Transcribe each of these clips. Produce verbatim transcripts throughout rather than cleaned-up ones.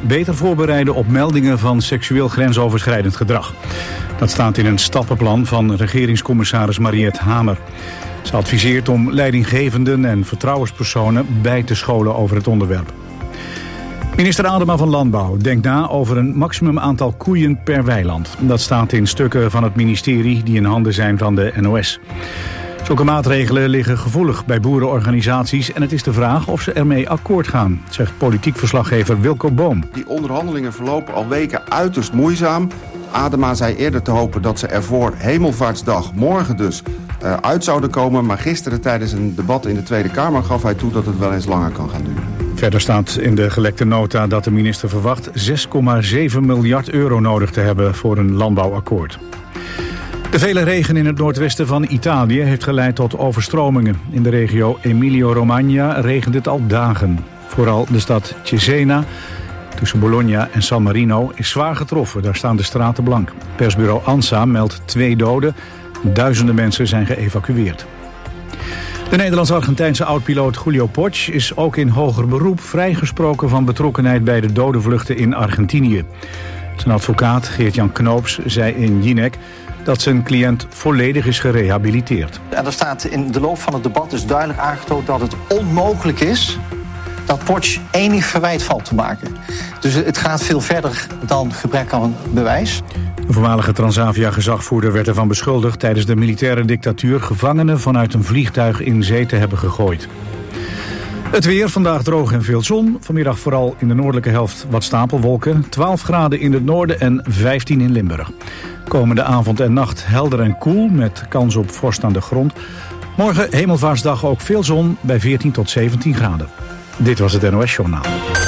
beter voorbereiden op meldingen van seksueel grensoverschrijdend gedrag. Dat staat in een stappenplan van regeringscommissaris Mariette Hamer. Ze adviseert om leidinggevenden en vertrouwenspersonen bij te scholen over het onderwerp. Minister Adema van Landbouw denkt na over een maximum aantal koeien per weiland. Dat staat in stukken van het ministerie die in handen zijn van de N O S. Zulke maatregelen liggen gevoelig bij boerenorganisaties en het is de vraag of ze ermee akkoord gaan, zegt politiek verslaggever Wilco Boom. Die onderhandelingen verlopen al weken uiterst moeizaam. Adema zei eerder te hopen dat ze er voor Hemelvaartsdag, morgen dus, uh, uit zouden komen. Maar gisteren tijdens een debat in de Tweede Kamer gaf hij toe dat het wel eens langer kan gaan duren. Verder staat in de gelekte nota dat de minister verwacht zes komma zeven miljard euro nodig te hebben voor een landbouwakkoord. De vele regen in het noordwesten van Italië heeft geleid tot overstromingen. In de regio Emilia-Romagna regent het al dagen. Vooral de stad Cesena, tussen Bologna en San Marino, is zwaar getroffen. Daar staan de straten blank. Persbureau ANSA meldt twee doden. Duizenden mensen zijn geëvacueerd. De Nederlands-Argentijnse oud-piloot Julio Poch is ook in hoger beroep vrijgesproken van betrokkenheid bij de dodenvluchten in Argentinië. Zijn advocaat Geert-Jan Knoops zei in Jinek dat zijn cliënt volledig is gerehabiliteerd. En er staat in de loop van het debat dus duidelijk aangetoond dat het onmogelijk is dat Poch enig verwijt valt te maken. Dus het gaat veel verder dan gebrek aan bewijs. De voormalige Transavia-gezagvoerder werd ervan beschuldigd tijdens de militaire dictatuur gevangenen vanuit een vliegtuig in zee te hebben gegooid. Het weer, vandaag droog en veel zon. Vanmiddag vooral in de noordelijke helft wat stapelwolken. twaalf graden in het noorden en vijftien in Limburg. Komende avond en nacht helder en koel met kans op vorst aan de grond. Morgen Hemelvaartsdag ook veel zon bij veertien tot zeventien graden. Dit was het N O S-journaal.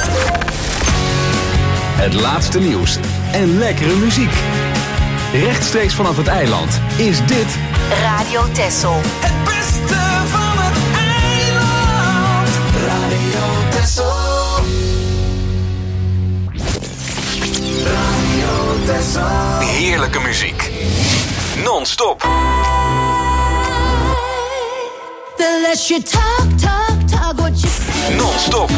Het laatste nieuws en lekkere muziek. Rechtstreeks vanaf het eiland is dit Radio Texel. Het beste van het eiland. Radio Texel. Radio Texel. heerlijke muziek. Non-stop. The less you talk, talk, talk what you say. Non-stop.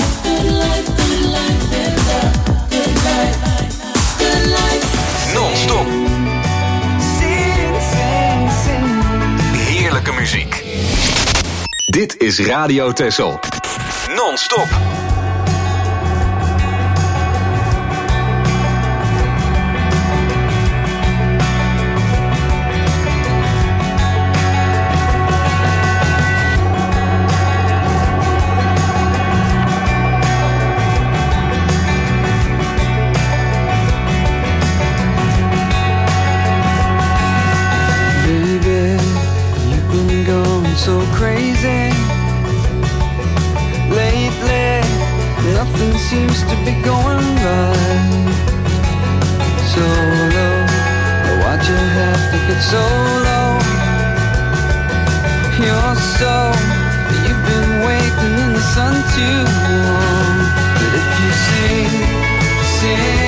Non-stop. Heerlijke muziek. Dit is Radio Texel. Non-stop. So crazy lately, nothing seems to be going right. So low, why'd you have to get so low? You're so, you've been waiting in the sun too long. But if you sing, sing,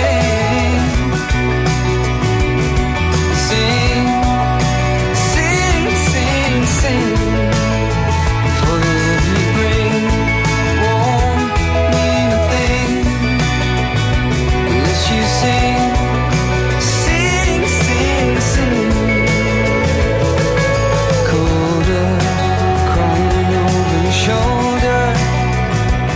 sing, sing, sing, sing. For the love you bring won't mean a thing unless you sing, sing, sing, sing. Colder, crying over your shoulder.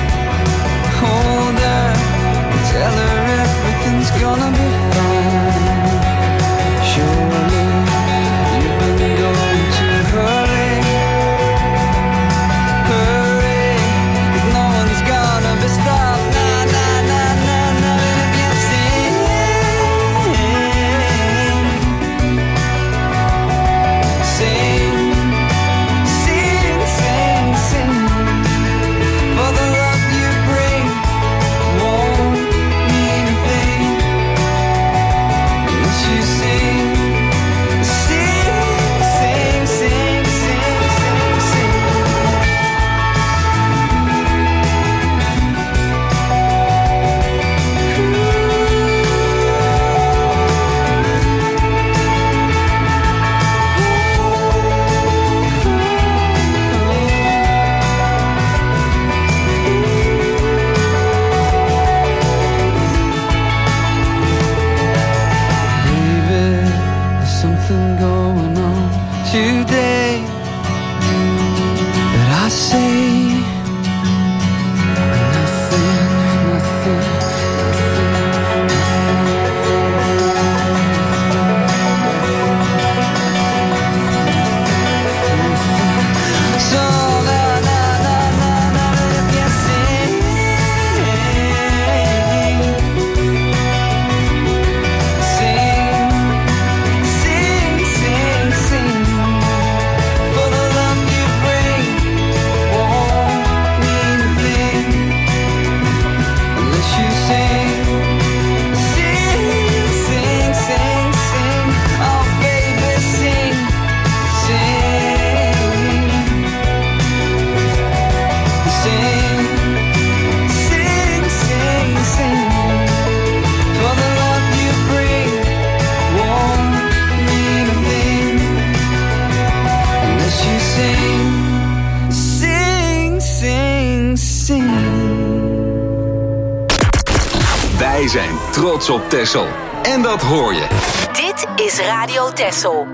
Wij zijn trots op Texel. En dat hoor je. Dit is Radio Texel.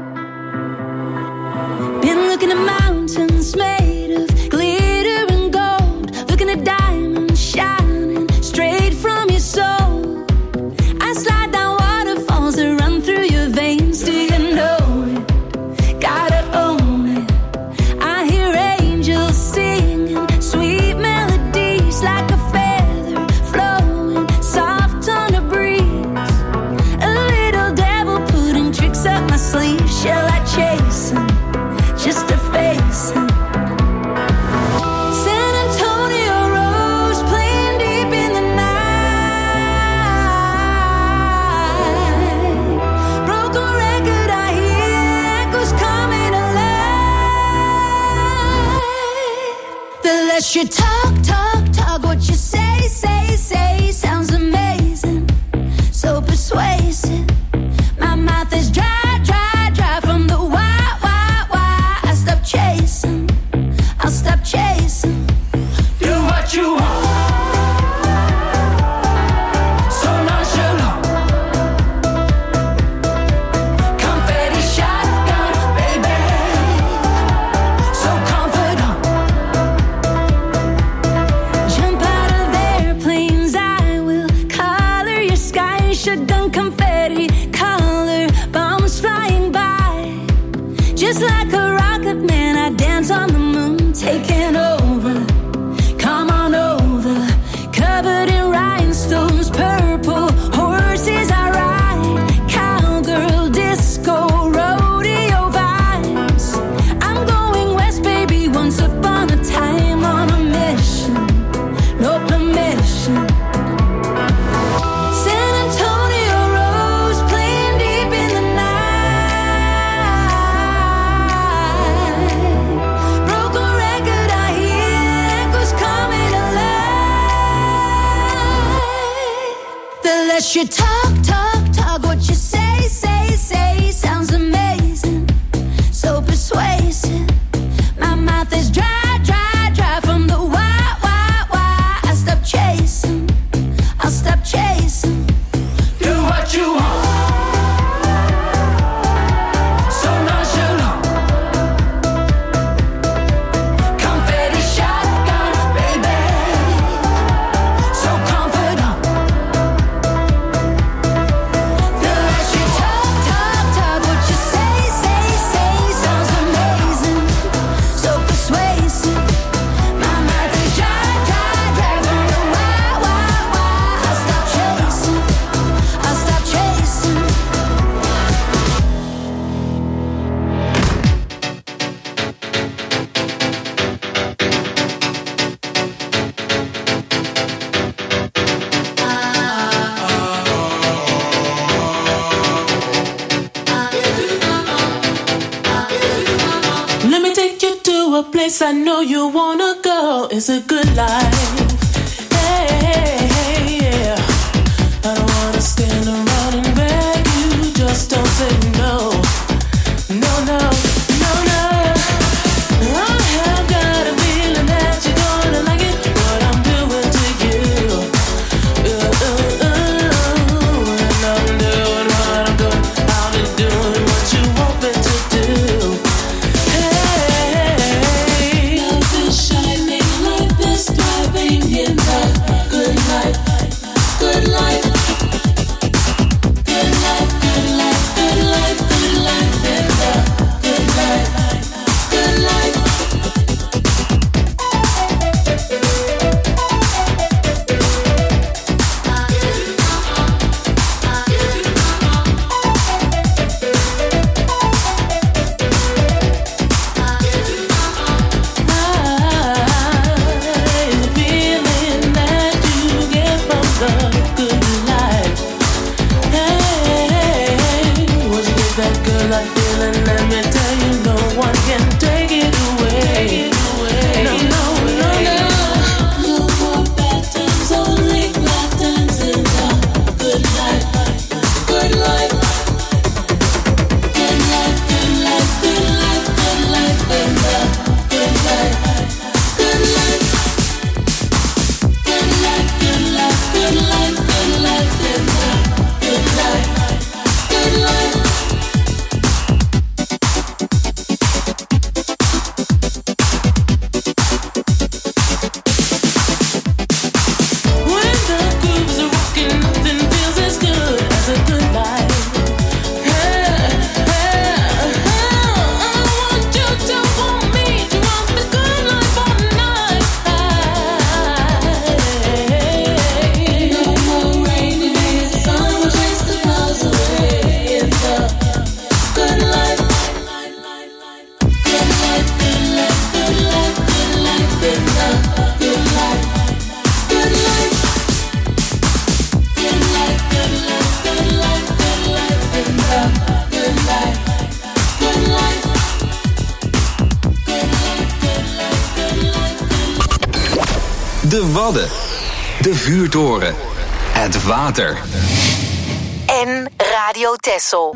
Been looking at mountains made of glitter and gold. Looking at diamonds shining straight from your soul. I slide down waterfalls that run through your veins. Do you know it? Gotta own it. I hear angels singing sweet melodies like a feather flowing soft on a breeze. A little devil putting tricks up my sleeve. Shall I chase him just to face him? San Antonio Rose playing deep in the night. Broken record, I hear echoes coming alive. The less you talk, talk, talk, what you say, say, say sounds amazing, so persuasive. My mouth is dry, dry, dry from the why, why, why. I stop chasing, I'll stop chasing. Do what you want, so nonchalant. Confetti shotgun, baby, so confident. Jump out of airplanes, I will color your sky. Shotgun confetti, color bombs flying by. Just like a rocket man, I dance on the moon, taking over. Come on over, covered in rhinestones, purple horses I ride. Cowgirl, disco, rodeo vibes. I'm going west, baby, once upon a time on a mission, no permission. San Antonio Rose playing deep in the night. Broken record, I hear echoes coming alive. The less you talk, talk, talk, what you say, say, say sounds amazing, so persuasive. My mouth is dry, dry, dry from the why, why, why. I stop chasing, I'll stop chasing. Do what you want, so nonchalant. Confetti shotgun, baby, so confident. The less you talk, talk, talk, what you say, say, say sounds amazing, so persuasive. My mouth is dry, dry, dry from the why, why, why. I'll stop chasing, I'll stop chasing. Let me take you to a place I know you wanna go. It's a good life. Hey, hey, hey, yeah. I don't wanna stand around and beg you. Just don't say no. No, no, no, no. I have got a feeling that you're gonna like it. What I'm doing to you. Uh, uh, uh. And I'm doing what I'm doing. I'll be doing what you want me to do. Hey, love is shining like this, driving De Wadden. De Vuurtoren. Het water. En Radio Texel.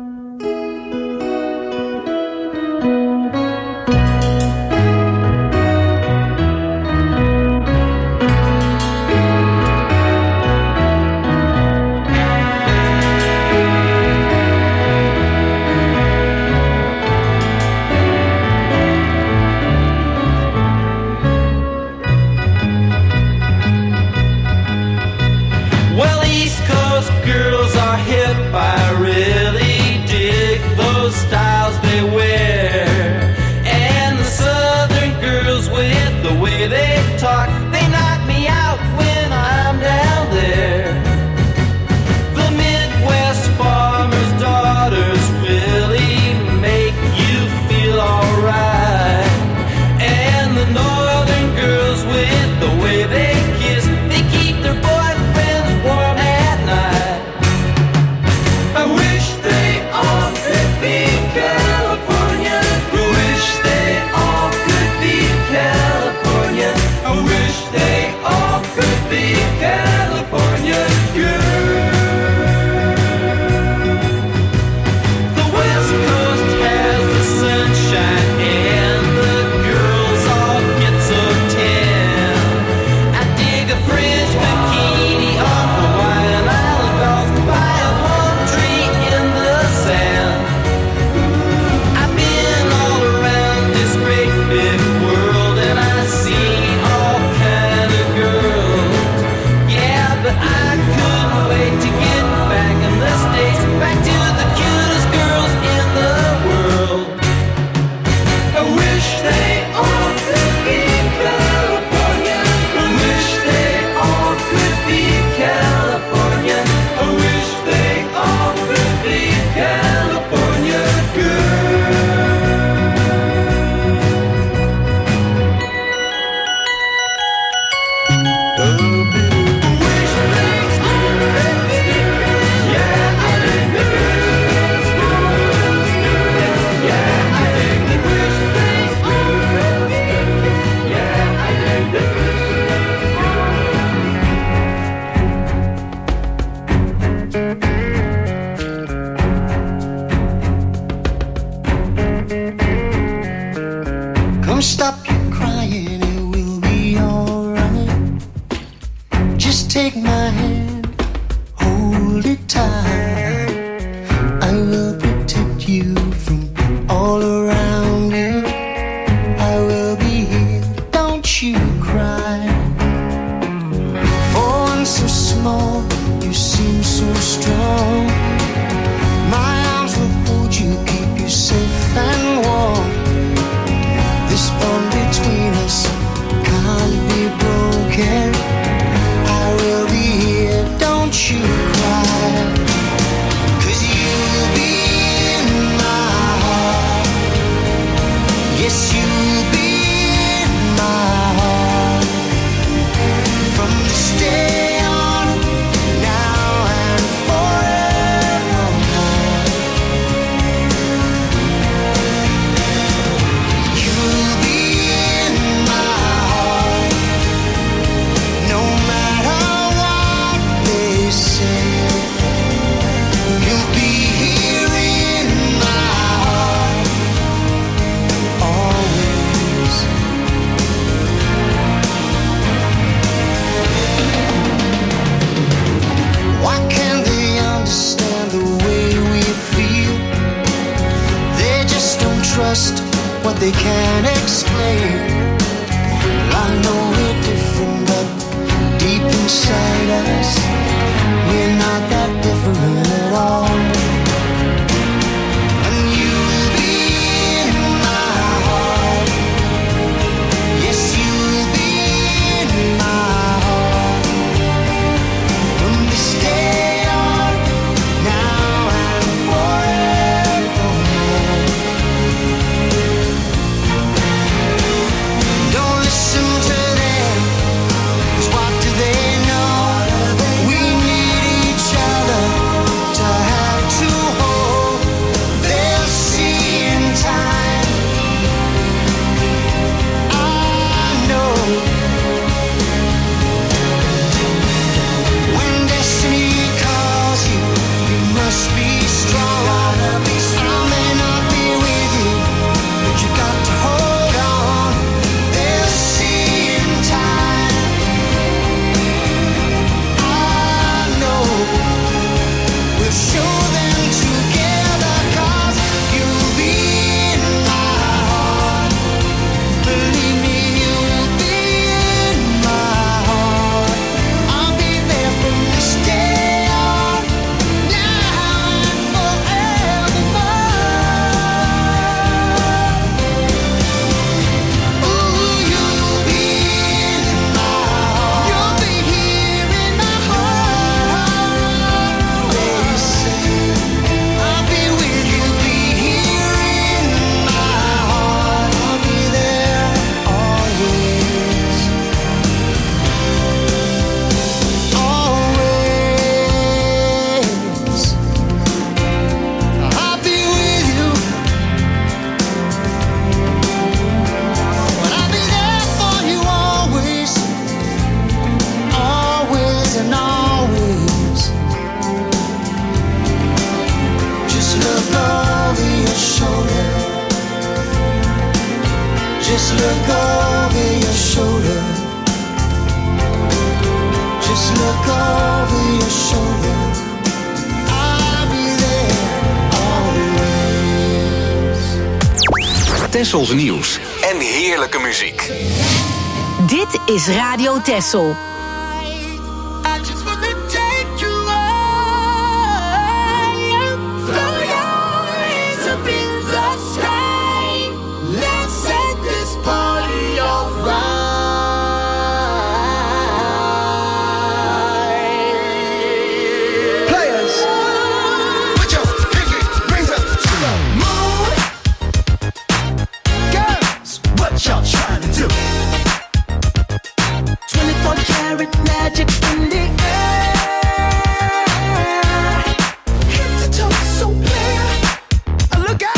what they can't explain. I know we're different, but deep inside us, we're not that different at all. And you'll be in my heart. Yes, you'll be in my heart. From this day on, now and forevermore. Don't listen to them, 'cause what do they know? look over your shoulder. Just look over your shoulder. I'll be there always. Tessels nieuws en heerlijke muziek. Dit is Radio Tessel. I just wanna take you higher. Throw your hands up in the sky. Let's set this party off right. Players, put your pinky rings up to the moon. Girls, what y'all trying to do? twenty-four karat magic in the air. Head to toe, so clear. Uh, Look out.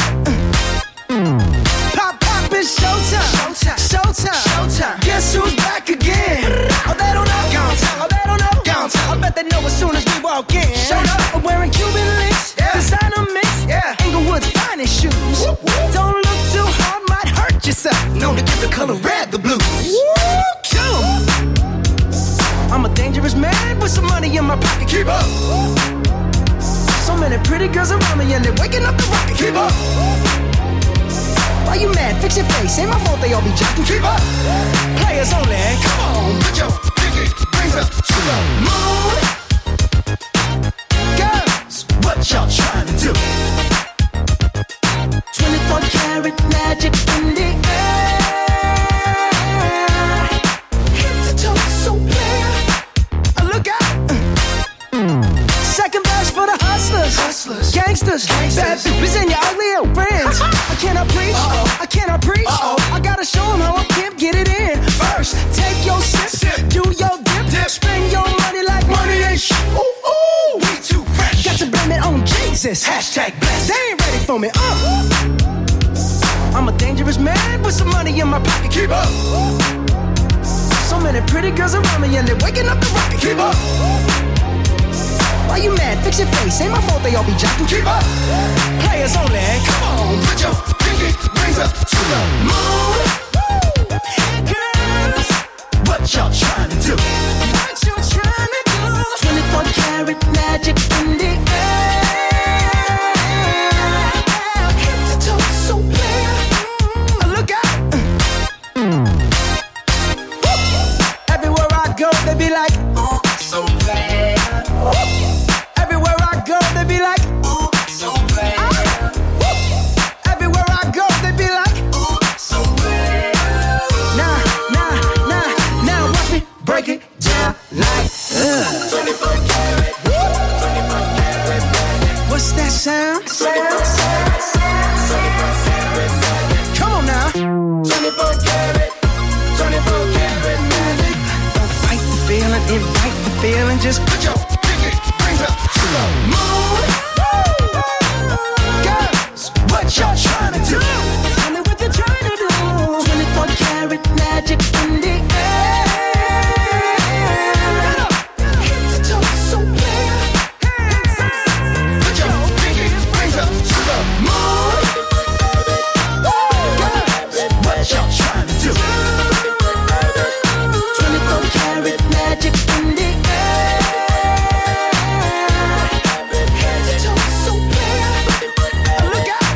Pop, pop, it's showtime. Showtime. Showtime. Showtime. Guess who's back again? Oh, they don't know. Oh, they don't know. I bet they know as soon as we walk in. Showed up. I'm wearing Cuban links. Yeah. Designer mix. Yeah. Inglewood's finest shoes. Whoop, whoop. Don't look too hard, might hurt yourself. Known to give the color red the blues. Woo, kill 'em. I'm a dangerous man with some money in my pocket. Keep up. So many pretty girls around me and they're waking up the rocket. Keep up. Why you mad? Fix your face. Ain't my fault they all be jocking. Keep up. Players only. Come on, put your pinky rings up to the moon. Girls, what y'all trying to do? twenty-four karat magic in the air. Head to toe, so clear. Uh, Look out. Second verse for the hustlers, hustlers. Gangsters, Gangsters, bad bitches and your ugly old friends. I cannot preach, Uh-oh. I cannot preach. Uh-oh. I gotta show them how I can't get it in. First, take your sip, sip. Do your dip, dip, spend your money like money ain't shit. Ooh, ooh, we too fresh. Got to blame it on Jesus. Hashtag blessed. They ain't ready for me. Uh. I'm a dangerous man with some money in my pocket. Keep up. So many pretty girls around me and they're waking up the rocket. Keep up. Why you mad? Fix your face. Ain't my fault they all be jocking. Keep up. Players only. Come on, put your pinky rings up to the moon. Girls, what y'all trying to do? What you trying to do? twenty-four karat magic in the air. Head to toe, so clear. Uh, Look out. Woo. Everywhere I go, they be like, oh, so bad. Everywhere I go, they be like, ooh, so bad. Woo. Everywhere I go, they be like, ooh, so bad. Nah, nah, nah, now watch me break it down like uh. twenty-four karat, twenty-four karat magic. What's that sound? Sound, sound, sound. twenty-four karat magic. Come on now. twenty-four karat, twenty-four karat magic. Don't fight the feeling, invite the feeling. Just put your pinky rings up to the moon. Girls, what y'all trying to do? Tell me what you're trying to do. twenty-four karat magic in the air. Head to toe, so clear. Put your pinky rings up to the moon. Girls, what y'all trying to do? twenty-four karat magic in the air. Head to toe, so clear. Look out.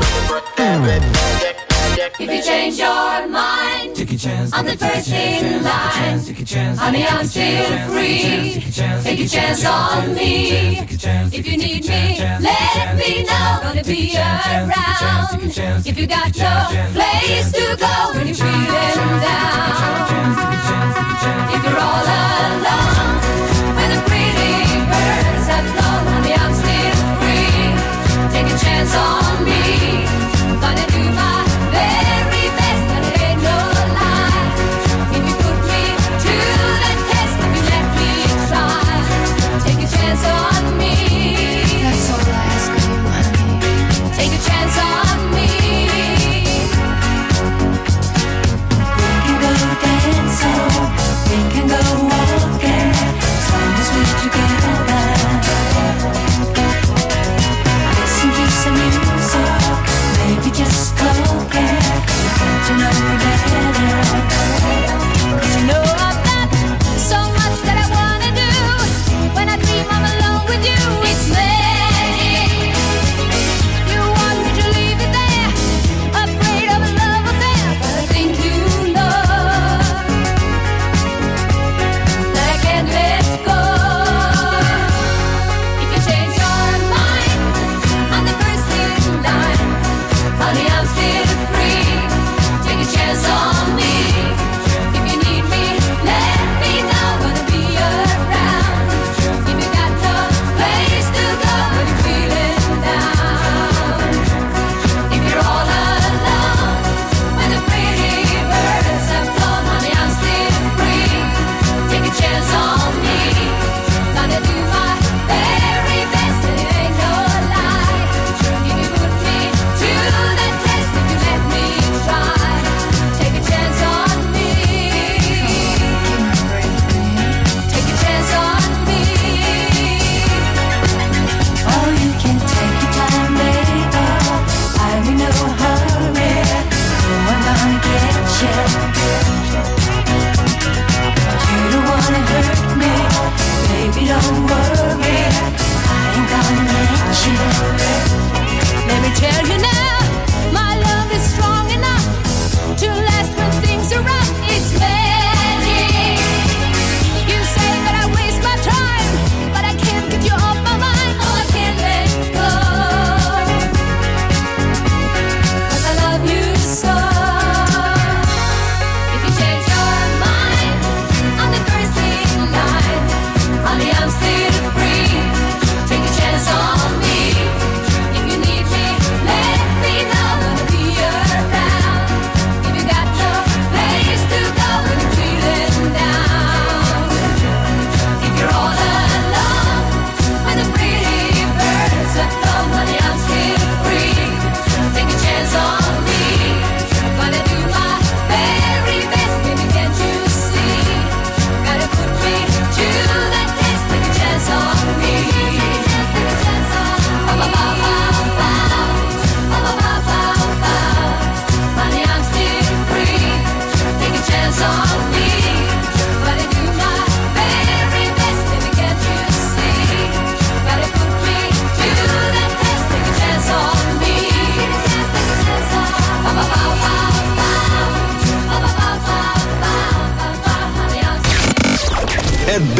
If you change your mind, Take a chance, I'm the first in line. Honey, I'm still free. Take a chance on me. If you need me, let me know. Gonna be around. If you got no place to go when you're feeling down. If you're all alone, when the pretty birds have flown, honey, I'm still free. Take a chance on me. Gonna do my very best, but it ain't no lie. If you put me to the test, if you let me try, take a chance on me. That's all I ask of you, honey. Take a chance on me. We can go dancing, we can go walking,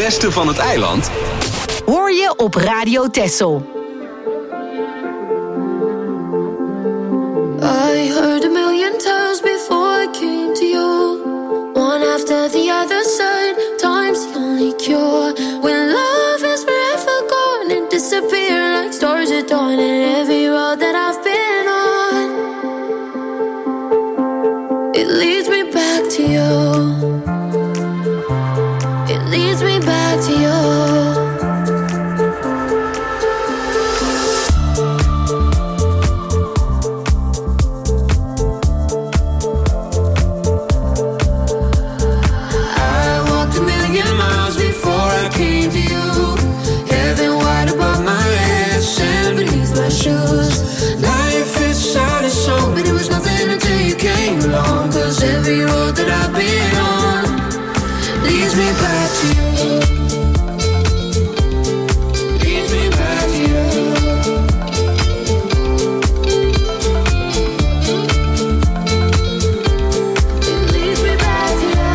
beste van het eiland? Hoor je op Radio Texel. I heard a million times before I came to you. One after the other said, time's the only cure. When love is forever gone and disappear like stars at dawn. And every road that I've been on, it leads me back to you. It leads me back to you. Every road that I've been on leads me back to you. Leads me back to you. It leads me back to you.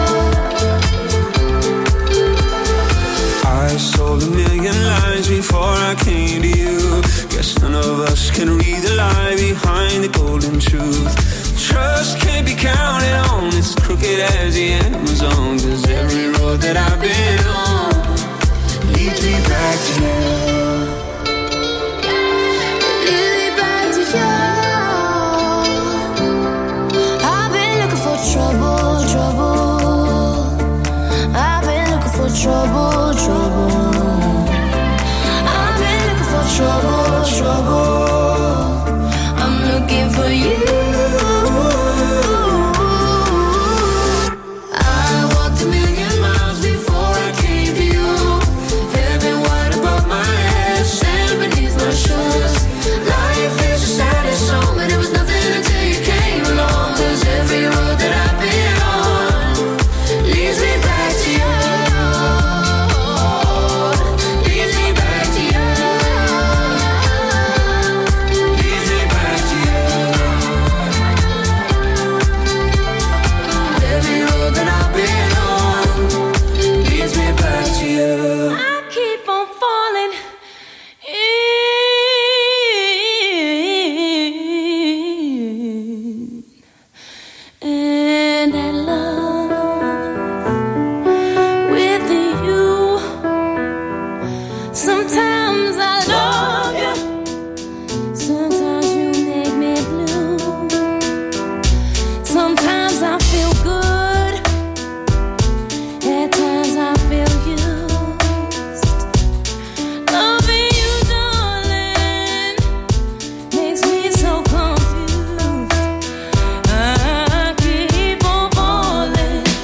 I sold a million lies before I came to you. Guess none of us can read the lie behind the golden truth. Trust can't be counted on, it's crooked as the Amazon. Cause every road that I've been on leads me back to you. Leads me back to you. I've been looking for trouble, trouble. I've been looking for trouble, trouble. I've been looking for trouble, trouble. I'm looking for you.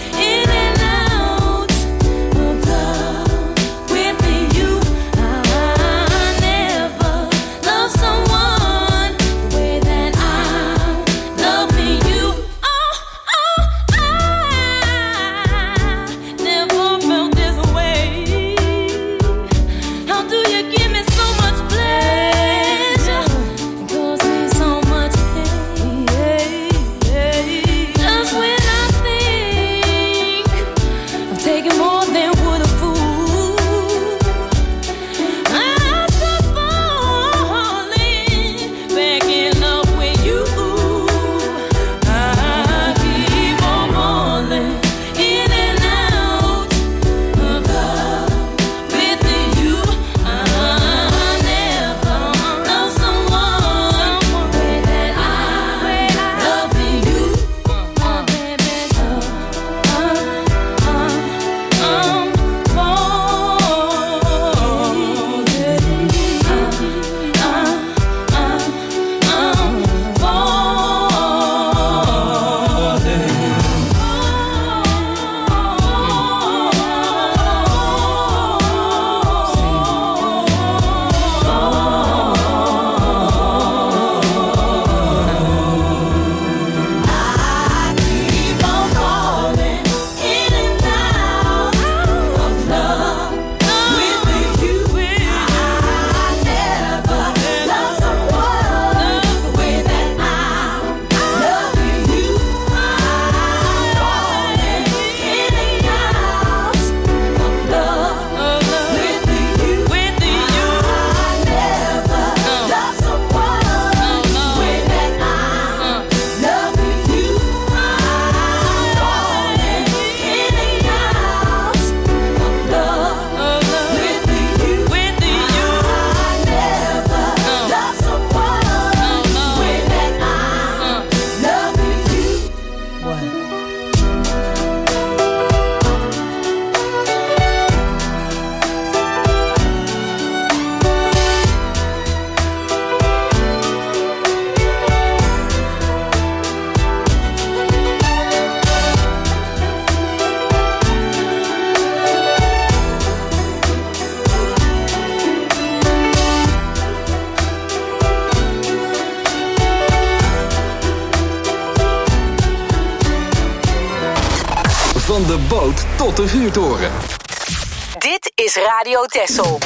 I Van de boot tot de vuurtoren. Dit is Radio Texel.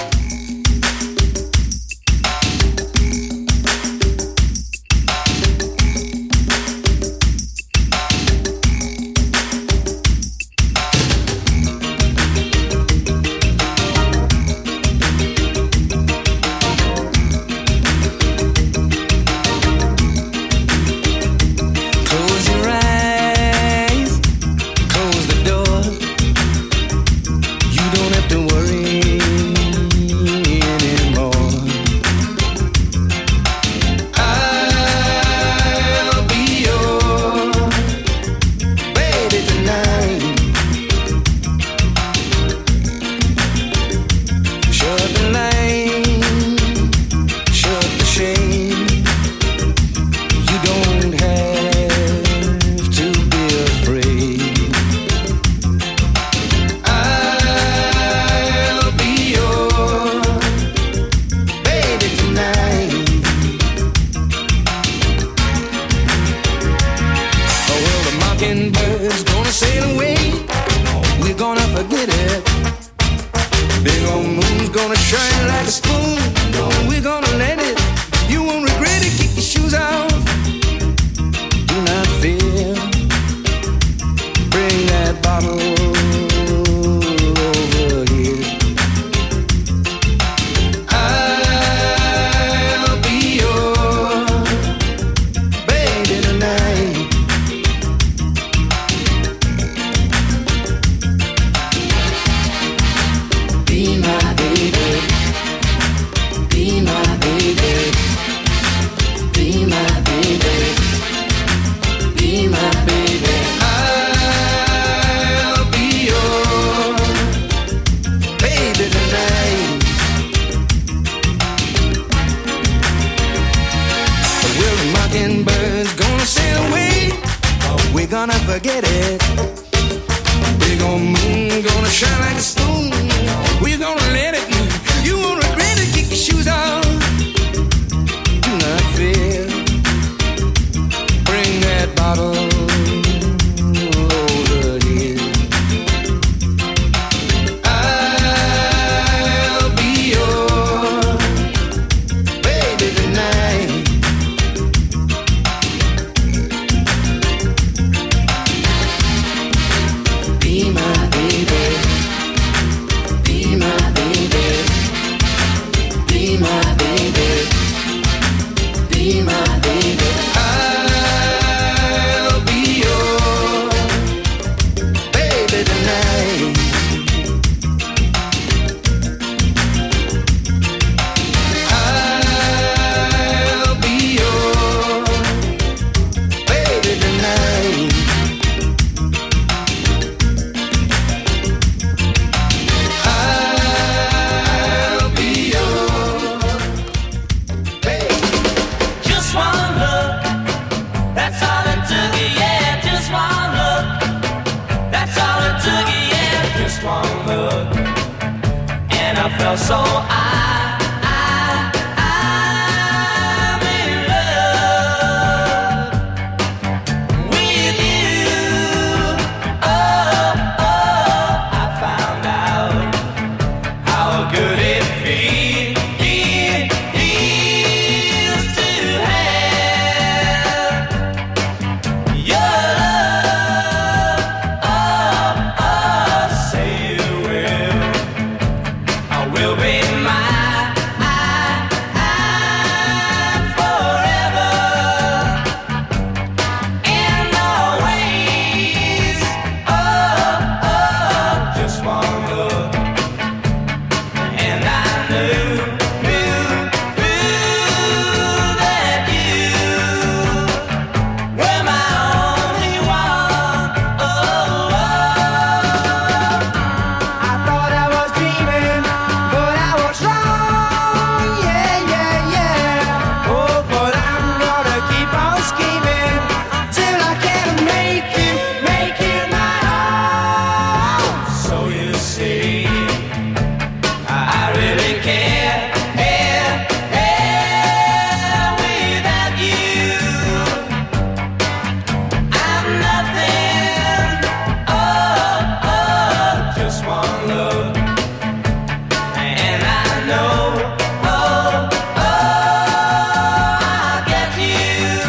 know. Oh, oh, I'll get you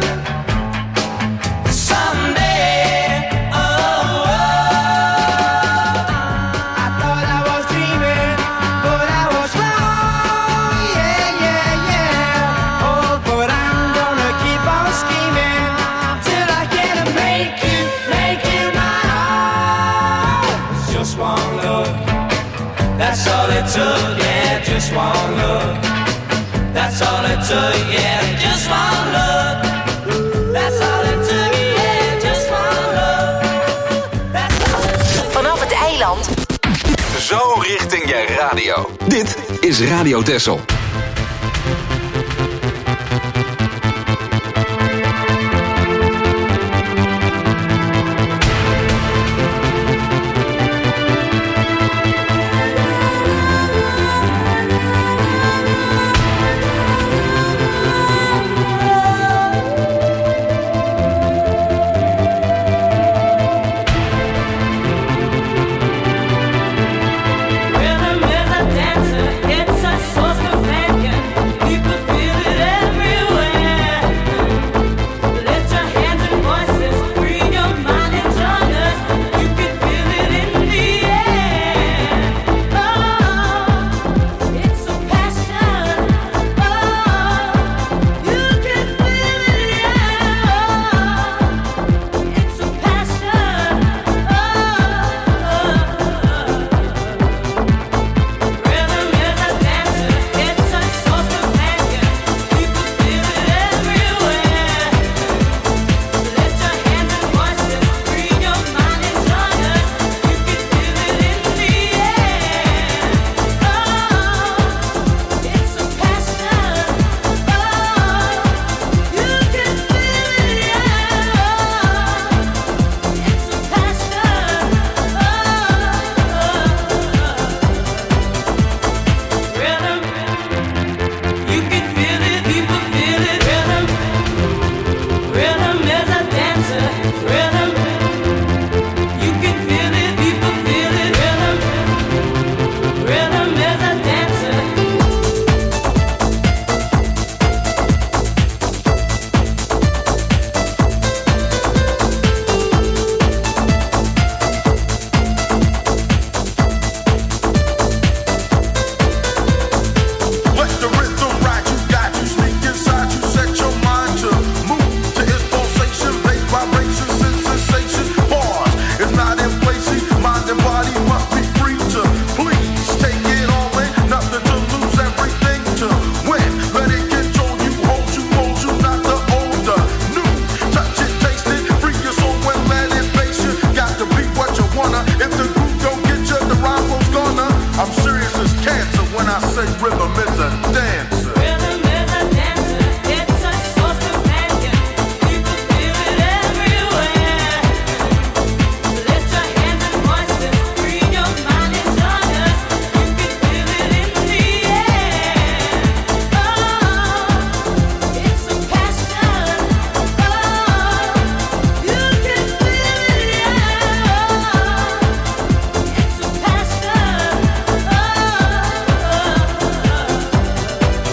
someday. Oh, oh, I thought I was dreaming, but I was wrong. Yeah, yeah, yeah. Oh, but I'm gonna keep on scheming till I can make you, make you mine. It's just one look, that's all it took. Yeah, just one look, that's all it took. Yeah, just one look, that's all it took. Yeah, just one look, that's all it took. Vanaf het eiland. Zo richting je radio. Dit is Radio Texel. Rhythm is a dancer, it's a source companion. People feel it everywhere. Lift your hands and voices, free your mind and join us. You can feel it in the air. Oh, it's a passion. Oh, you can feel it, yeah. Oh, it's a passion. Oh. Rhythm is a dancer, it's a source companion. People feel it everywhere. Lift your hands and voices, free your mind and join us. You can feel it in the air. Oh, it's a passion. Oh, you can feel it, yeah. It's a passion. Oh, rhythm. You can feel it, people feel it. Rhythm, rhythm is a dancer. Rhythm, you can feel it, people feel it. Rhythm, rhythm is a dancer. Let the rhythm ride, you got you sneak inside, you set your mind to move to its pulsation, bass vibrations and sensation. Bars is not in place, see, mind and body must be free to please take it all in, nothing to lose, everything to win. Let it control you, hold you, mold you, not the older, new. Touch it, taste it, free your soul and let it face you. Got to be what you wanna. If the groove don't get you, the rival's gonna. I'm serious as cancer when I say rhythm is a dancer. Rhythm is a dancer, it's a source companion. People feel it everywhere. Lift your hands and voices, free your mind and join us. You can feel it in the air. Oh, it's a passion. Oh, you can feel it, yeah. It's a passion. Oh.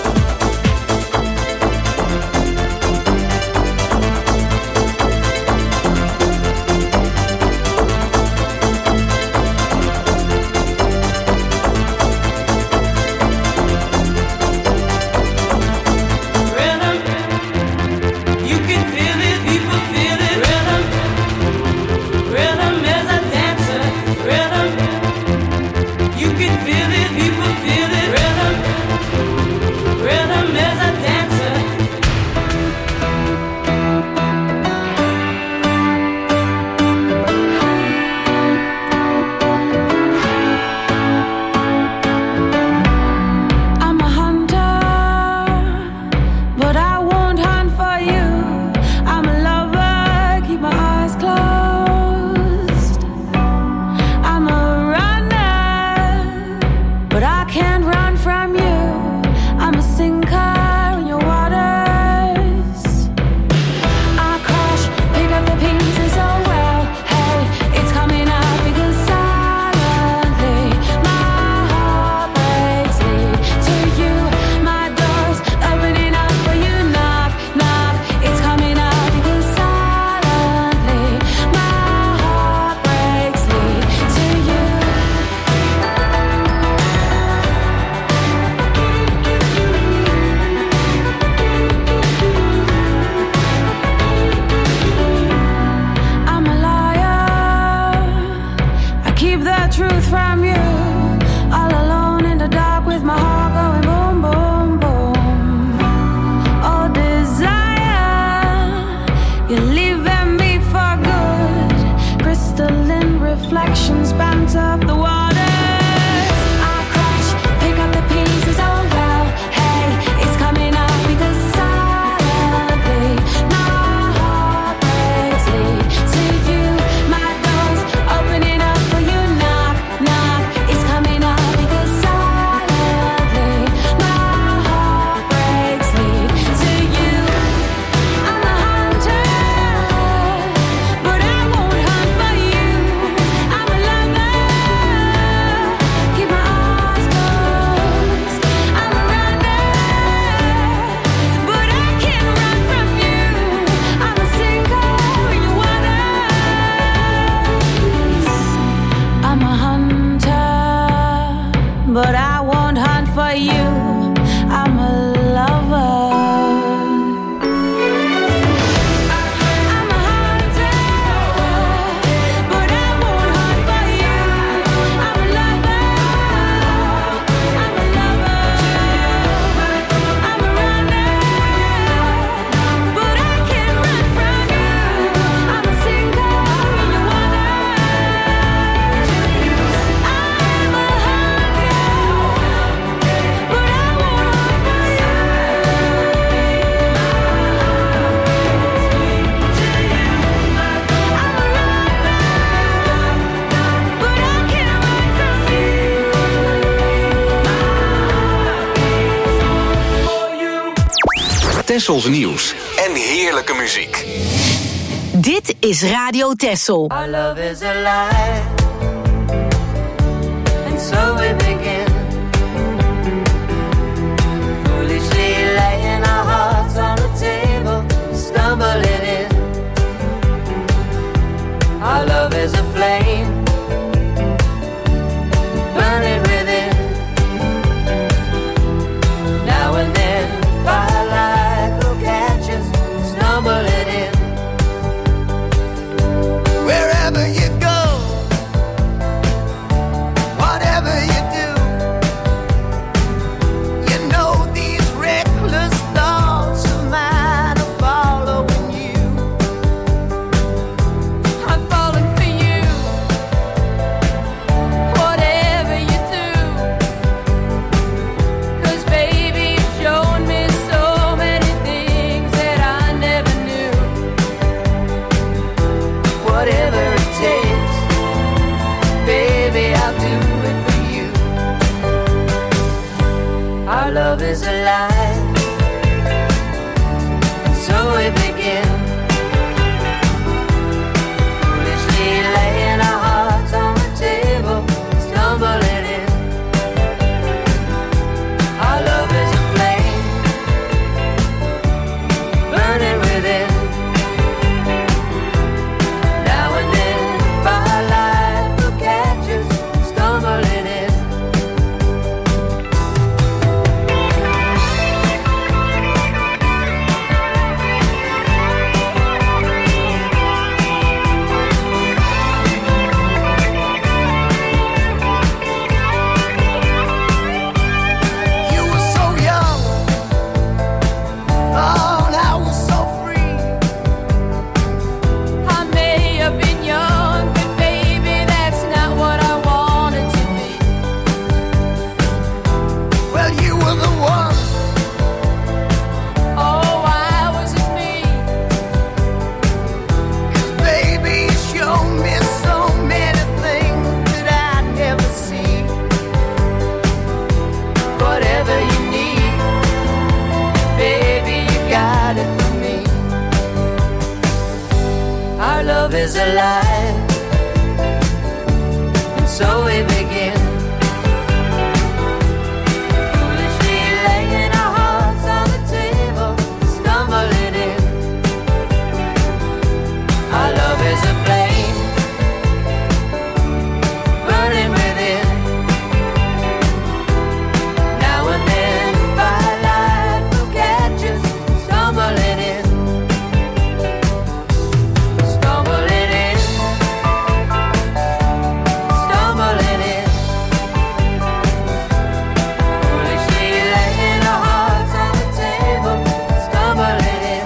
Tessels nieuws en heerlijke muziek. Dit is Radio Tessel. Our love is alive, and so we begin. Foolishly laying our hearts on the table, stumbling in. Our love is a flame, burning within. Now and then, firelight will catch us, stumbling in. Wherever you go, whatever you do, you know these reckless thoughts of mine are following you. I'm falling for you, whatever you do. 'Cause baby, you've shown me so many things that I never knew. Whatever it takes, baby, I'll do it for you. Our love is alive, and so we begin. Foolishly laying our hearts on the table, stumbling in. Our love is a flame, burning within. Now and then, firelight will catch us, stumbling in. You were so young, oh, and I was so free. I may have been young, but baby, that's not what I wanted to be. Well, you were the one. Oh, why was it me? 'Cause baby, you showed me so many things that I'd never see. Whatever you need, baby, you got it for me. Our love is alive, and so we begin. Foolishly laying our hearts on the table, stumbling in. Our love is a flame, burning within. Now and then, firelight will catch us, stumbling in. Stumbling in. Stumbling in. Foolishly laying our hearts on the table, stumbling in.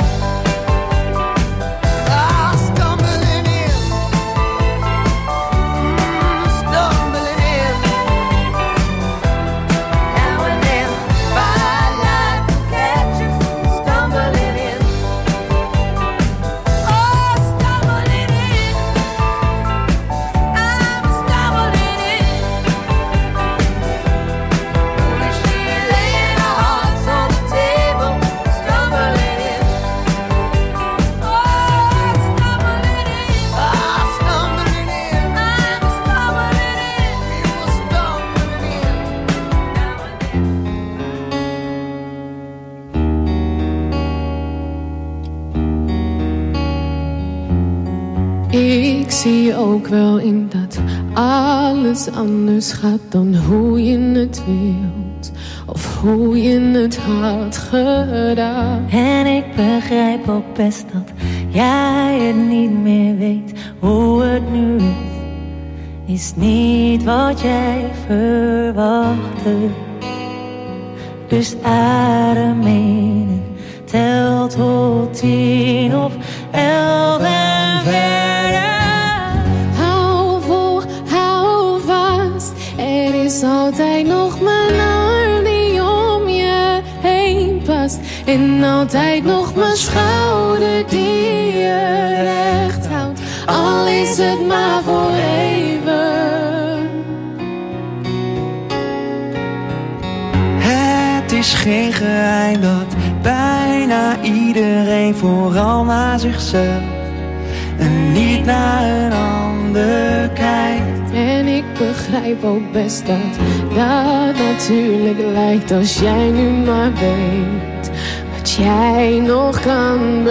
Ah, stumbling in. Mm, stumbling in. Now and then, firelight will catch us, stumbling in. Oh, stumbling in. I'm stumbling in. Foolishly laying our hearts on the table, stumbling in. Oh, stumbling in. Ah, stumbling in. I'm stumbling in. We were stumbling in. Ik zie ook wel in dat alles anders gaat dan hoe je het wilt of hoe je het had gedaan. En ik begrijp ook best dat jij het niet meer weet. Hoe het nu is, is niet wat jij verwachtte. Dus adem in, tel tot tien of elf en verder. Hou vol, hou vast. Er is altijd nog mijn arm die om je heen past. En altijd nog mijn schouder die je recht houdt. Al is het maar voor even. Het is geen geheim dat bijna iedereen vooral naar zichzelf en niet naar een ander kijkt. En ik begrijp ook best dat dat natuurlijk lijkt als jij nu maar weet wat jij nog kan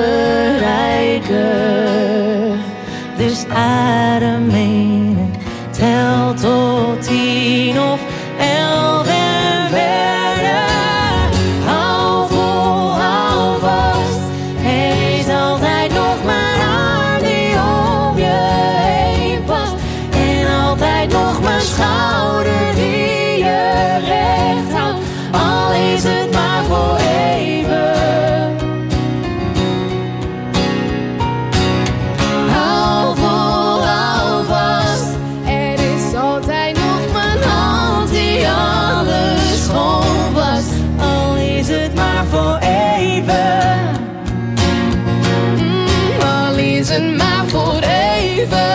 bereiken. Dus adem in, tel tot tien of elf en verder. Hou vol, hou vast, er is altijd nog mijn arm die om je heen past. En altijd nog mijn schouder die je recht houdt, al is het maar voor even. Hou vol, hou vast, er is altijd nog mijn hand die alles schoon was, al is het maar voor even. Mm, al is het maar voor even.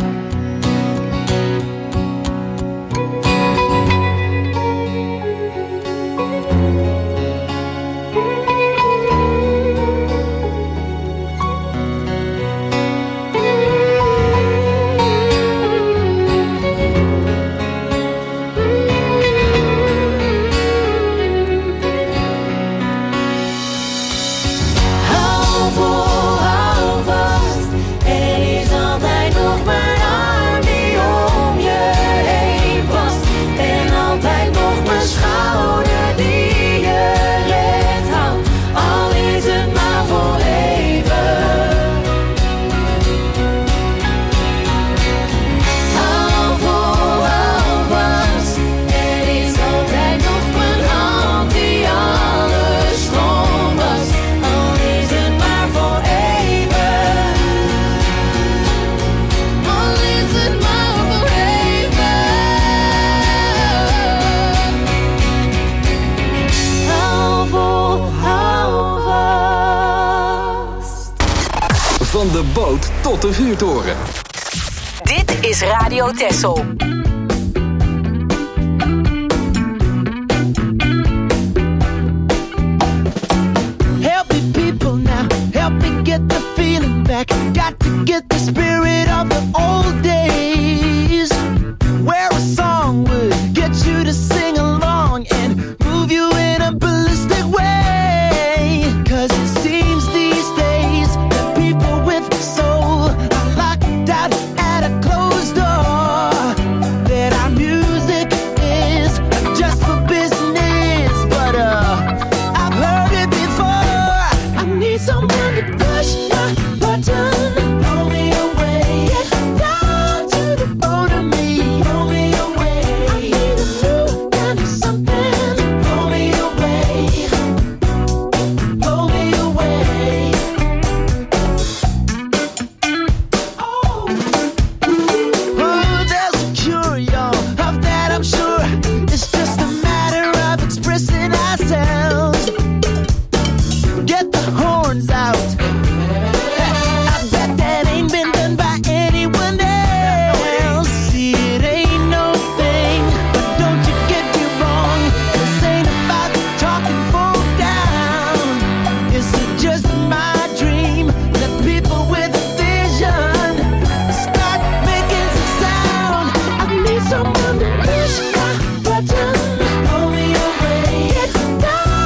Hou vol, hou vast, er is altijd nog mijn arm die om je heen past. En altijd nog mijn schouder die je recht houdt, al is het maar voor even. Hou vol, hou vast, er is altijd nog mijn hand die alles schoon was, al is het maar voor even. Al is het maar voor even. Hou vol, hou vast. Van de boot tot de vuurtoren. Dit is Radio Texel. Help me people now, help me get the feeling back. Got to get the spirit of the old days, where a song would get you to sing along and move you in a ballistic way. Cause it seems these days that people with soul are locked out at a closed door, that our music is just for business. But uh, I've heard it before. I need someone to push my button, blow me away, get down to the bone of me, blow me away. I need a new kind of something, blow me away, blow me away. Oh, there's a cure, y'all, of that I'm sure. It's just a matter of expressing ourselves. Get the horns out. I bet that ain't been done by anyone else. See, it ain't no thing, but don't you get me wrong. This ain't about talking folk down. Is it just my dream that people with a vision start making some sound? I need someone to push my button, blow me away, get down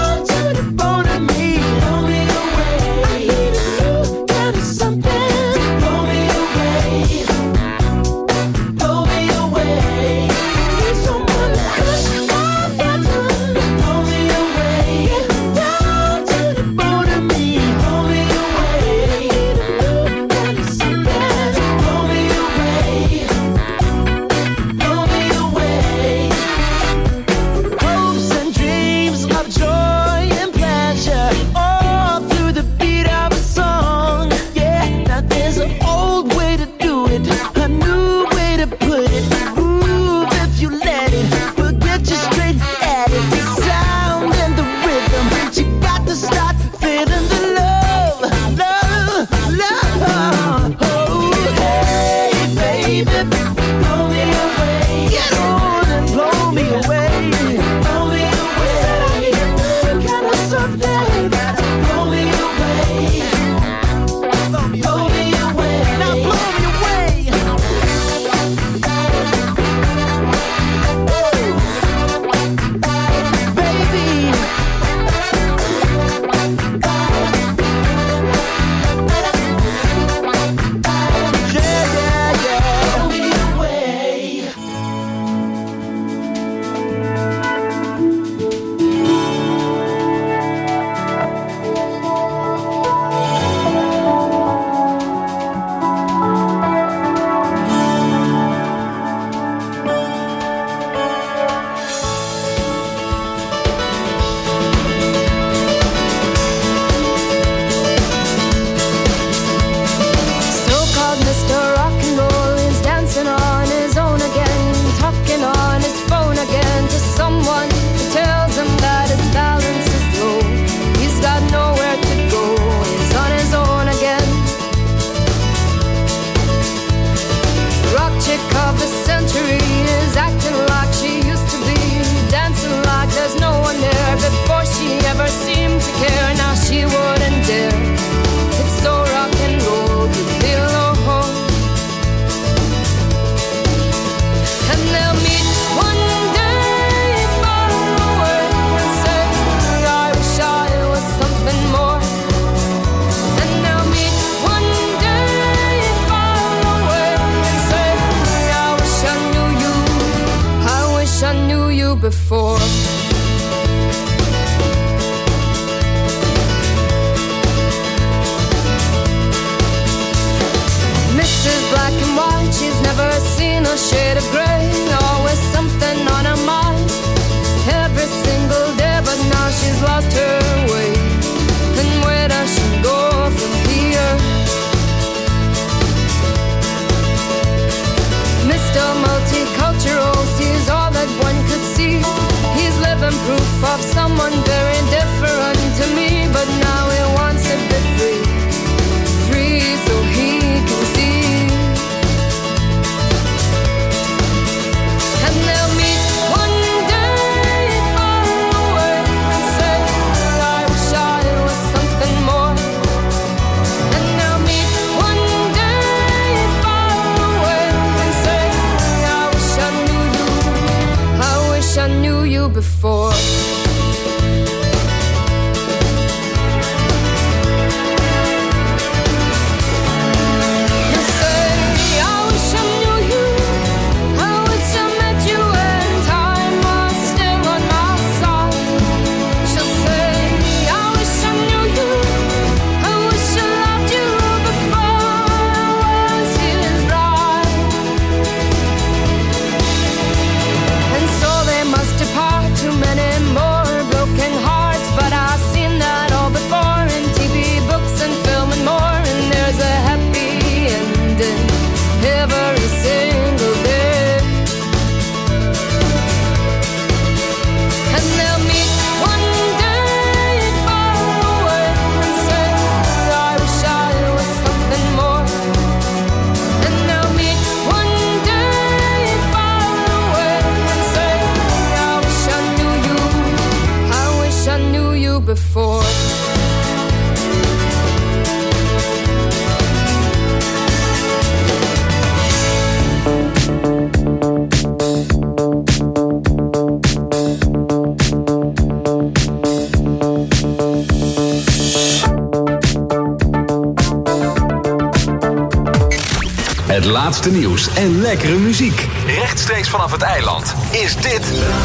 you before. Het laatste nieuws en lekkere muziek. Rechtstreeks vanaf het eiland is dit...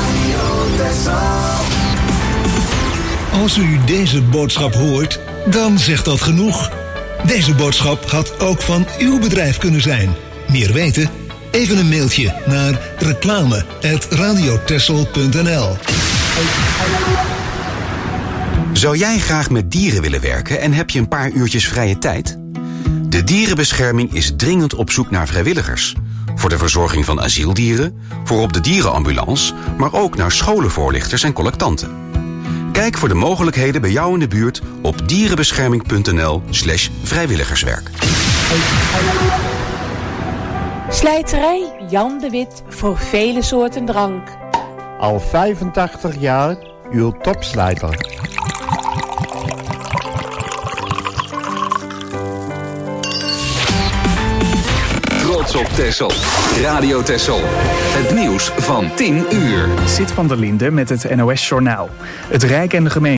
Als u deze boodschap hoort, dan zegt dat genoeg. Deze boodschap had ook van uw bedrijf kunnen zijn. Meer weten? Even een mailtje naar reclame apenstaartje radiotessel punt n l. Zou jij graag met dieren willen werken en heb je een paar uurtjes vrije tijd? De dierenbescherming is dringend op zoek naar vrijwilligers. Voor de verzorging van asieldieren, voor op de dierenambulance, maar ook naar scholenvoorlichters en collectanten. Kijk voor de mogelijkheden bij jou in de buurt op dierenbescherming punt n l slash vrijwilligerswerk. Slijterij Jan de Wit voor vele soorten drank. Al vijfentachtig jaar uw topslijter. Trots op Texel. Radio Texel. Het nieuws van tien uur. Zit van der Linde met het N O S Journaal. Het Rijk en de gemeente